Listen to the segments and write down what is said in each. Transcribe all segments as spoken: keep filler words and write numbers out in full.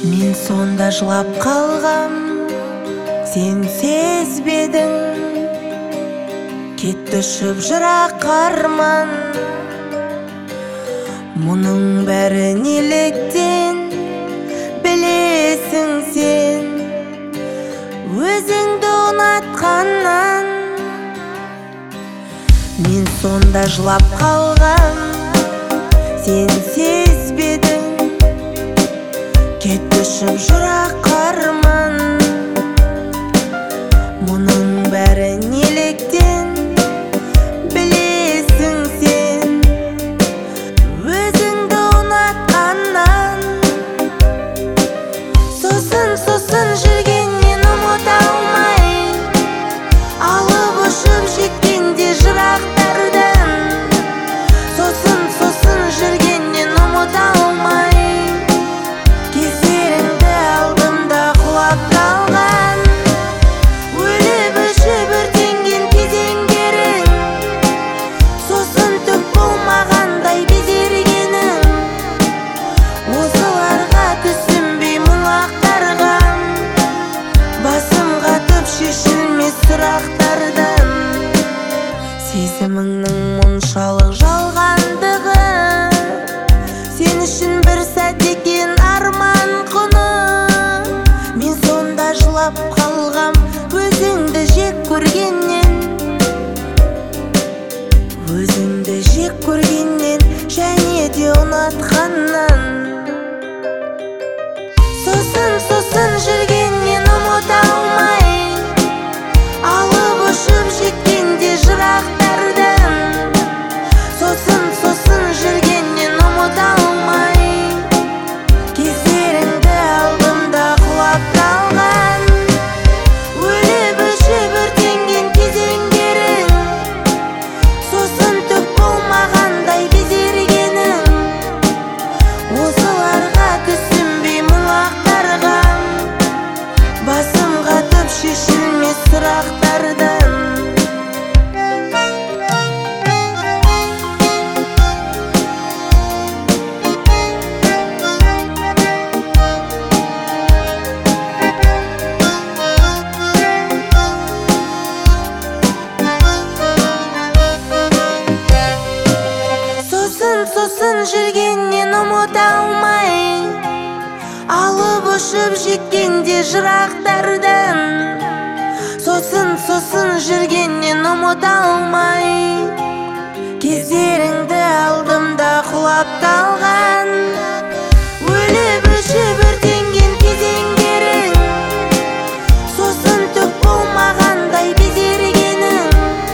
Мен сонда жылап қалғам, сен сезбедің. Кетті ұшып жырақ арман, мұның бәрі неліктен білесің сен, өзіңді ұнатқаннан. Мен сонда жылап қалғам, сен сезбедің. Кетті ұшып жырақ арман, мұның бәрі неліктен білесің сен, өзіңді ұнатқаннан. Сосын, сосын жүргеннен ұмыта алмай, алып ұшып жеткенде жырақтардан. Сосын, сосын жүргеннен ұмыта алмай, кездеріңді алдымда құлап қалған. Өліп өшіп өртенген кезеңдерің, сосын түк болмағандай безергенің. Осыларға түсінбей мұң ақтарғам, басым қатып шешілмес сұрақтардан. Сезіміңнің мұншалық жалғандығы, сен үшін бір сәт екен арман құны. Мен сонда жылап қалғам, өзіңді жек көргеннен, өзіңді жек көргеннен, және де ұнатқаннан. Сосын, сосын жүргеннен ұмыта алмай, алып ұшып жеткенде жырақтардан. Сосын, сосын жүргеннен ұмыта алмай, кездеріңді алдымда құлап қалған. Өліп өшіп өртенген кезеңдерің, сосын түк болмағандай безергенің. Осыларға түсінбей мұң ақтарғам, басым қатып шешілмес сұрақтардан. Сосын, сосын жүргеннен ұмыта алмай, алып ұшып жеткенде жырақтардан. Сосын, сосын жүргеннен ұмыта алмай, кездеріңді алдымда құлап қалған. Өліп өшіп өртенген кезеңдерің, сосын түк болмағандай безергенің.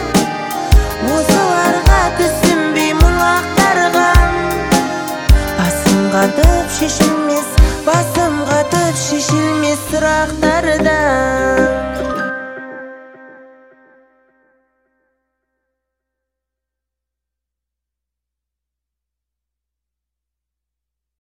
Осыларға түсінбей мұң ақтарғам, басым қатып шешілмес, басым қатып шешілмес сұрақтардан.